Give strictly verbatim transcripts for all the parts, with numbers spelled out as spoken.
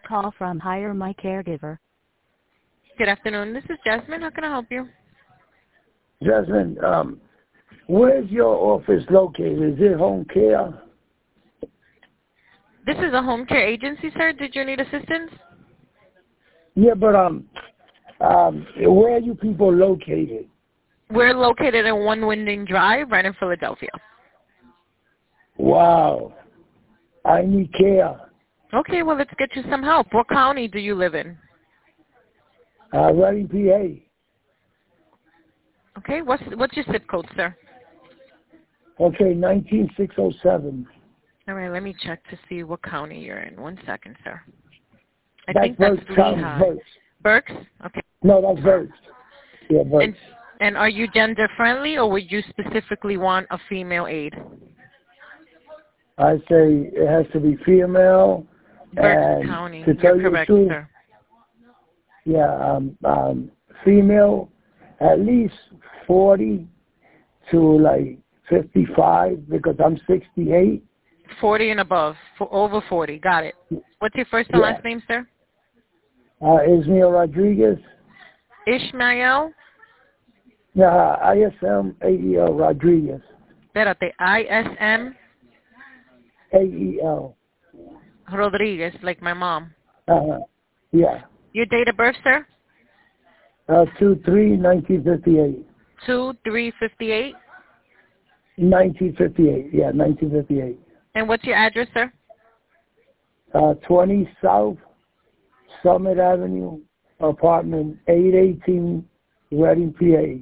Call from Hire My Caregiver. Good afternoon. This is Jasmine. How can I help you? Jasmine, um, where's your office located? Is it home care? This is a home care agency, sir. Did you need assistance? Yeah, but um, um, where are you people located? We're located in One Winding Drive, right in Philadelphia. Wow, I need care. Okay, well, let's get you some help. What county do you live in? Uh, Reading, P A. Okay, what's what's your zip code, sir? Okay, nineteen six oh seven. All right, let me check to see what county you're in. One second, sir. I That's think that's Berks County, Lehigh. Berks. Berks? Okay. No, that's Berks. Yeah, Berks. And, and are you gender friendly, or would you specifically want a female aide? I say it has to be female. Berks and County. To tell You're you correct, the truth, sir. yeah, um, um, female, at least forty to like fifty-five because I'm sixty-eight. forty and above, for over forty. Got it. What's your first and Yeah. last name, sir? Uh, Ismael Rodriguez. Ishmael. Yeah, I S M A E L Rodriguez. Espérate, I S M A E L. Rodriguez, like my mom. Uh, yeah. Your date of birth, sir? Uh, two three nineteen fifty eight. two three fifty-eight. Nineteen fifty eight. Yeah, nineteen fifty eight. And what's your address, sir? Uh, twenty South Summit Avenue, apartment eight eighteen, Reading, P A.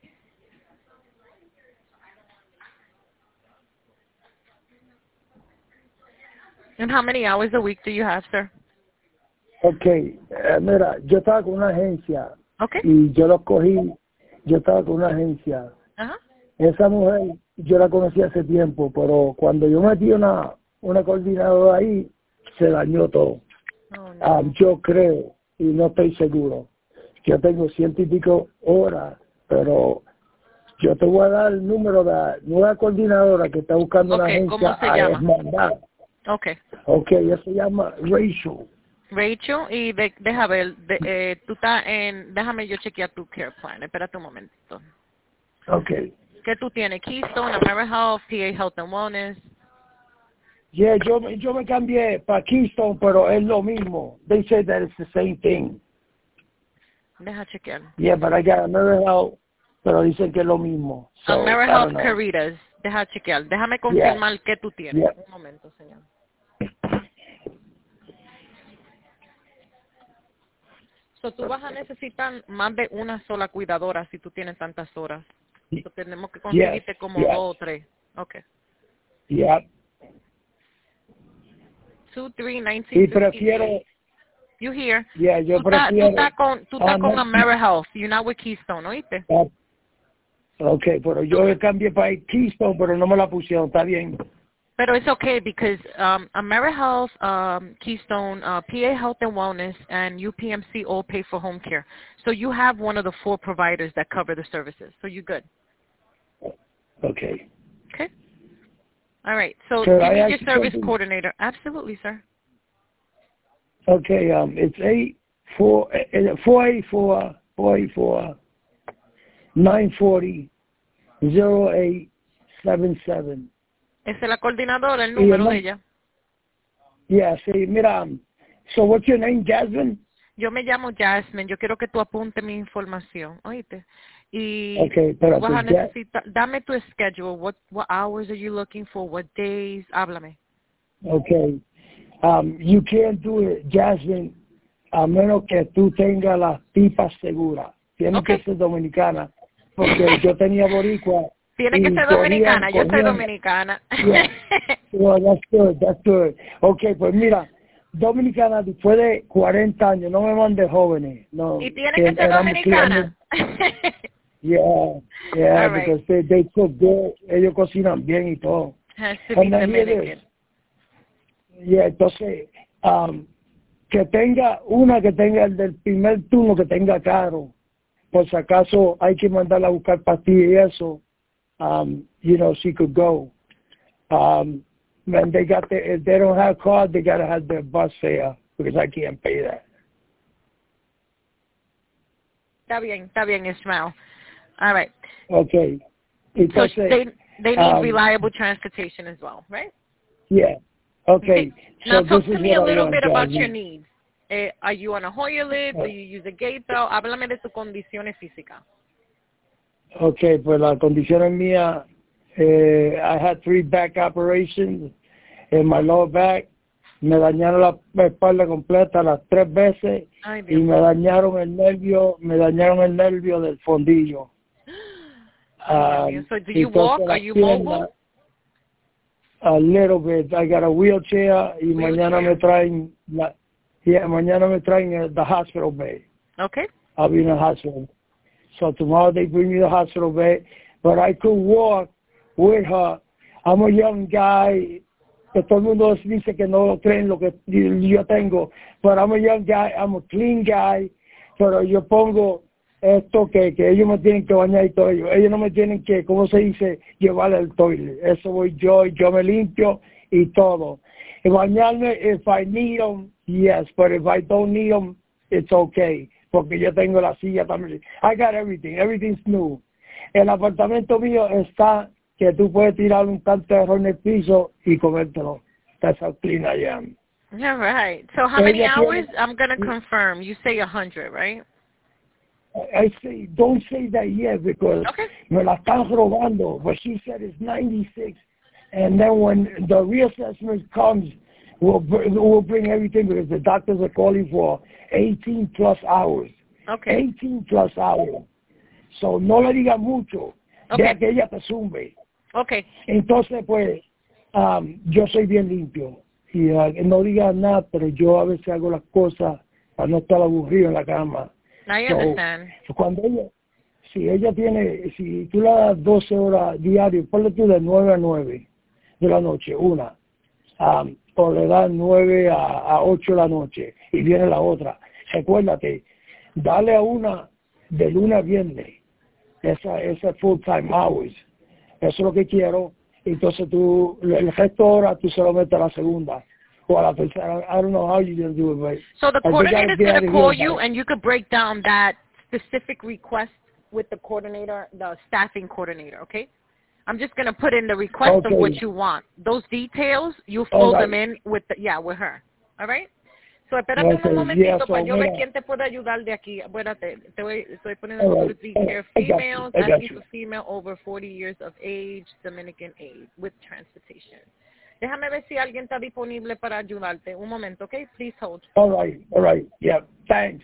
And how many hours a week do you have, sir? Okay, eh, mira, yo estaba con una agencia Okay. y yo lo cogí, yo estaba con una agencia. Uh-huh. Esa mujer yo la conocí hace tiempo, pero cuando yo metí una, una coordinadora ahí, se dañó todo. Oh, no. Ah, yo creo, y no estoy seguro, yo tengo ciento y pico horas, pero yo te voy a dar el número de la nueva coordinadora que está buscando una Okay, ¿cómo agencia se a llama? Hermandad. Okay. Ok, ella se llama Rachel. Rachel, y de, deja ver, de, eh, tú estás en, déjame yo chequear tu care plan, espérate un momentito. Ok. ¿Qué tú tienes? Keystone, AmeriHealth, P A Health and Wellness. Yeah, yo, me- yo me cambié para Keystone, pero es lo mismo. They say that it's the same thing. Deja chequear. Yeah, but I got AmeriHealth, pero dicen que es lo mismo. So, I don't AmeriHealth know. Caritas. Deja chequear. Déjame confirmar qué tú tienes. Yeah. Un momento, señor. So, tú vas a necesitar más de una sola cuidadora si tú tienes tantas horas. So, tenemos que conseguirte Yes, como yes. dos o tres. Okay. Yeah. two three nineteen Y prefiero, You here? yeah, yo Tú estás tú prefiero. estás con, tú estás Ah, con no. AmeriHealth. You're not with Keystone, ¿oíste? Ah, ok, pero yo me cambié para Keystone, pero no me la pusieron, está bien. Pero it's okay because um, AmeriHealth, um, Keystone, uh, P A Health and Wellness, and U P M C all pay for home care. So you have one of the four providers that cover the services. So you're good. Okay. Okay. All right. So Sir, you I need your ask service something? coordinator. Absolutely, sir. Okay, um, it's eight four four eight four four eight four nine forty zero eight seven seven. Esa es la coordinadora, el Y número el de nom- ella. Yeah, sí, mira, um, so what's your name, Jasmine? Yo me llamo Jasmine. Yo quiero que tú apuntes mi información, ¿oíste? Y Okay, tú espérate, vas a Ya- necesitar, dame tu schedule. What what hours are you looking for? What days? Háblame. Okay. Um, you can't do it, Jasmine, a menos que tú tengas las pipas seguras. Tienes Okay. que ser dominicana, porque yo tenía boricua. Tiene que y ser cogían- dominicana. Yo soy cogían- dominicana. Yeah. Well, that's good, that's good. Okay, pues mira, dominicana después de cuarenta años, no me mandes jóvenes. No, Y tiene que ser éramos dominicana. criando- Yeah, yeah, All right. because they, they cook good, ellos cocinan bien y todo. Has to be And then here it Dominican. is. Yeah, entonces, um, que tenga una que tenga el del primer turno, que tenga caro. Por si acaso hay que mandarla a buscar pastillas y eso. Um, you know, she could go. Um, when they got the, if they don't have car, they gotta have their bus fare. because I can't pay that. Está bien, está bien, Ismael. All right. Okay. So Entonces, they they need um, reliable transportation as well, right? yeah. Okay. Now So talk this to is me a what I little want bit to about tell your you. needs. Eh, are you on a Hoyer lift? Do you use a gate belt? Háblame de tu condiciones físicas. Okay, pues la condición mía, eh, I had three back operations in my lower back. Me dañaron la espalda completa las tres veces Ay, y Dios me mío. dañaron el nervio, me dañaron el nervio del fondillo. Ay, Dios mío. Um, So do you entonces walk? Are las you piernas, mobile? a little bit. I got a wheelchair y mañana me Wheelchair. traen, la, yeah, mañana me traen uh, the hospital bed. Okay. I'll be in the hospital. So tomorrow they bring me to the hospital bed, but I could walk with her. I'm a young guy. Que todo el mundo dice que no creen lo que yo tengo, but I'm a young guy, I'm a clean guy, pero yo pongo esto que, que ellos me tienen que bañar y todo ello. Ellos no me tienen que, ¿cómo se dice?, llevar el toilet. Eso voy yo y yo me limpio y todo. Y bañarme, if I need them, yes, but if I don't need them, it's okay. Porque yo tengo la silla también. I got everything, everything's new. El apartamento mío está que tú puedes tirar un canto de arroz en el piso y comértelo. That's how clean I am. All right. So how many Ella hours? tiene, I'm going to confirm. You say one hundred, right? I say, don't say that yet because Okay. me la están robando. But she said it's ninety-six. And then when the reassessment comes, we'll, br- we'll bring everything because the doctors are calling for eighteen plus hours. Okay. eighteen plus hours. So no le digas mucho. Okay. Deja que ella te zumbe. Okay. Entonces, pues, um, yo soy bien limpio. Y uh, no digas nada, pero yo a veces hago las cosas para no estar aburrido en la cama. I So, understand. cuando ella, si ella tiene, si tú le das doce horas diarias, ponle tú de nueve a nueve de la noche, una, um, o le das nueve a, a ocho de la noche y viene la otra. Recuérdate, dale a una de lunes a viernes, esa, esa full time hours. Eso es lo que quiero. Entonces tú, el resto ahora tú se lo metes a la segunda o a la tercera. I don't know how you're going to do it, but So the I think I coordinator's get going out to of call here you by- and you could break down that specific request with the coordinator, the staffing coordinator, okay? I'm just going to put in the request Okay. of what you want. Those details, you All fill right. them in with, the, yeah, with her. All right? So espérate Okay, un momentito yeah, so para yo ver mira. quién te puede ayudar de aquí. Espérate, te voy, estoy poniendo All right. Lucity All Care right. I got you. females, I got asking you. for female over forty years of age, Dominican age, with transportation. Déjame ver si alguien está disponible para ayudarte. Un momento, okay? Please hold. All right. All right. Yeah. Thanks.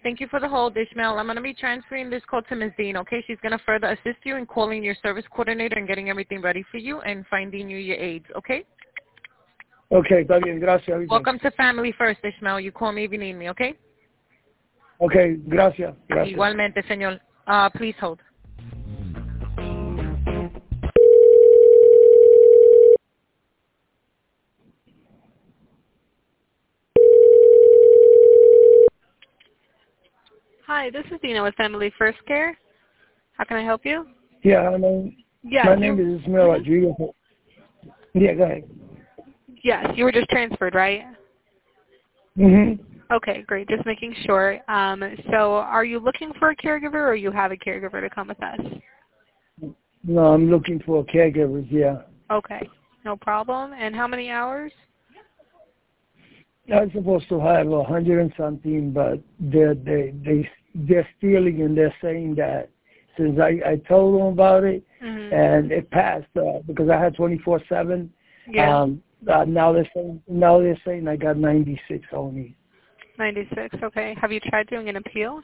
Thank you for the hold, Ishmael. I'm going to be transferring this call to Miz Dean, okay? She's going to further assist you in calling your service coordinator and getting everything ready for you and finding you your aides, okay? Okay, está bien, gracias. Welcome to Family First, Ishmael. You call me if you need me, okay? Okay, gracias. gracias. Igualmente, señor. Uh, please hold. Hi, this is Dina with Family First Care. How can I help you? Yeah, I mean, Yes, my you, name is Ismael Rodriguez. Yeah, go ahead. yes, you were just transferred, right? Mm-hmm. Okay, great. Just making sure. Um, so are you looking for a caregiver or you have a caregiver to come with us? No, I'm looking for caregivers, yeah. Okay, no problem. And how many hours? I'm supposed to have a hundred and something, but they're, they, they, they're stealing and they're saying that since I, I told them about it Mm-hmm. and it passed uh, because I had twenty-four seven, Yeah, um, uh, now they're saying, now they're saying I got ninety-six only. ninety-six, okay. Have you tried doing an appeal?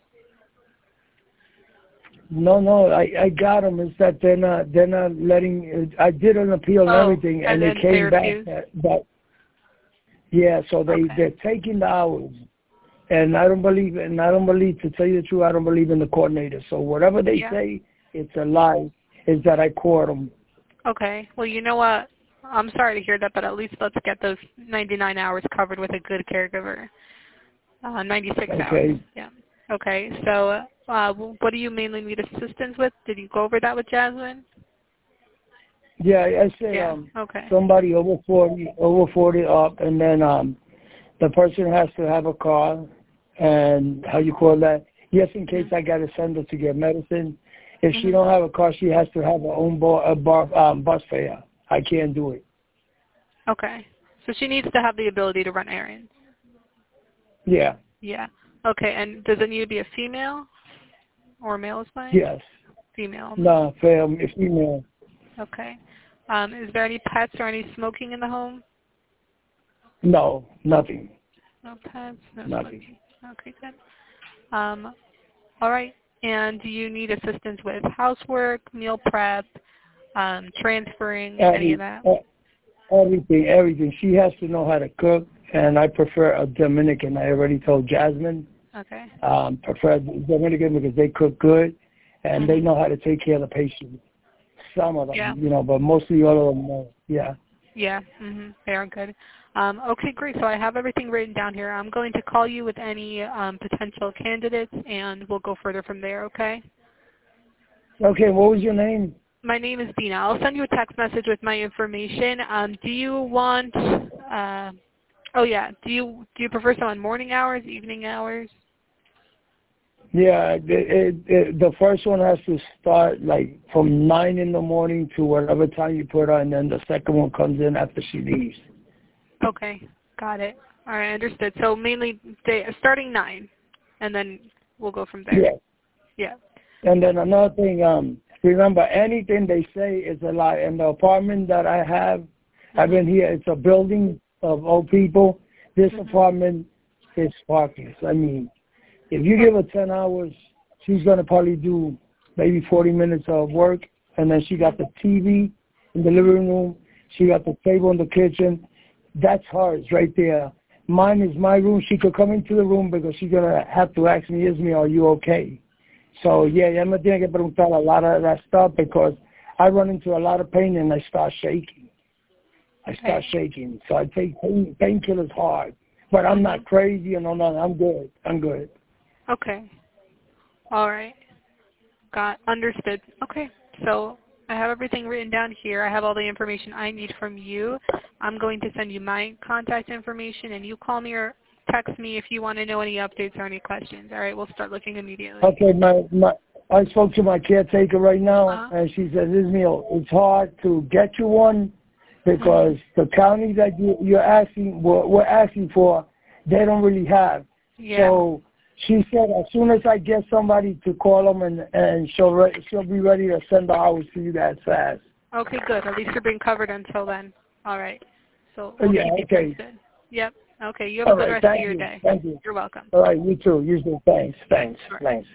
No, no, I, I got them. It's that they're not, they're not letting, I did an appeal and Oh, everything and, and it then came they back refused? that, that, yeah, so they, Okay. they're taking the hours. And I don't believe, and I don't believe, to tell you the truth, I don't believe in the coordinator. So whatever they Yeah. say, it's a lie, is that I caught them. Okay. Well, you know what? I'm sorry to hear that, but at least let's get those ninety-nine hours covered with a good caregiver. Uh, ninety-six Okay. hours. Yeah. Okay. So uh, what do you mainly need assistance with? Did you go over that with Jasmine? Yeah, I said Yeah. um, Okay. somebody over forty, over forty up, and then um, the person has to have a car, and how you call that? Yes, in case I got to send her to get medicine. If Mm-hmm. she don't have a car, she has to have her own bar, a bar, um, bus fare. I can't do it. Okay. So she needs to have the ability to run errands. Yeah. Yeah. Okay. And does it need to be a female or a male is fine? Yes. Female. No, fam, if you know. Okay. Um, is there any pets or any smoking in the home? No, nothing. No pets. No Nothing. smoking. Okay, good. Um, all right. And do you need assistance with housework, meal prep, um, transferring, Every, any of that? everything, everything. She has to know how to cook, and I prefer a Dominican. I already told Jasmine. Okay. Um, prefer Dominican because they cook good, and Mm-hmm. they know how to take care of the patient. Some of them, Yeah. you know, but mostly all of them know. Yeah. Yeah. Mm-hmm. They are good. Um, okay, great. So I have everything written down here. I'm going to call you with any um, potential candidates, and we'll go further from there, okay? Okay, what was your name? My name is Dina. I'll send you a text message with my information. Um, do you want, uh, oh yeah, do you do you prefer someone morning hours, evening hours? Yeah, it, it, it, the first one has to start like from nine in the morning to whatever time you put her, and then the second one comes in after she leaves. Okay, got it. All right, understood. So mainly day, starting nine, and then we'll go from there. Yeah. Yeah. And then another thing, um, remember, anything they say is a lie. In the apartment that I have, mm-hmm. I've been here, it's a building of old people. This mm-hmm. apartment is sparkless. I mean, if you give her ten hours, she's going to probably do maybe forty minutes of work. And then she got the T V in the living room. She got the table in the kitchen. That's hers right there. Mine is my room. She could come into the room because she's going to have to ask me, Ismi, are you okay? So, yeah, ya me tiene que preguntar a lot of that stuff because I run into a lot of pain and I start shaking. I start okay. shaking. So I take pain, painkillers hard. But I'm not crazy and no, no, I'm good. I'm good. Okay. All right. Got understood. Okay. So I have everything written down here. I have all the information I need from you. I'm going to send you my contact information, and you call me or text me if you want to know any updates or any questions. All right, we'll start looking immediately. Okay, my, my I spoke to my caretaker right now, uh-huh. and she says, Ismael, it's hard to get you one because mm-hmm. the county that you, you're asking, we're, we're asking for, they don't really have. Yeah. So she said as soon as I get somebody to call them, and, and she'll, re- she'll be ready to send the hours to you that fast. Okay, good. At least you're being covered until then. All right. So we'll yeah, keep you okay. posted. Yep. Okay, you have All a good right, rest thank of your you. day. Thank you. You're welcome. All right, you too. You too. Thanks. Thanks. Sure. Thanks.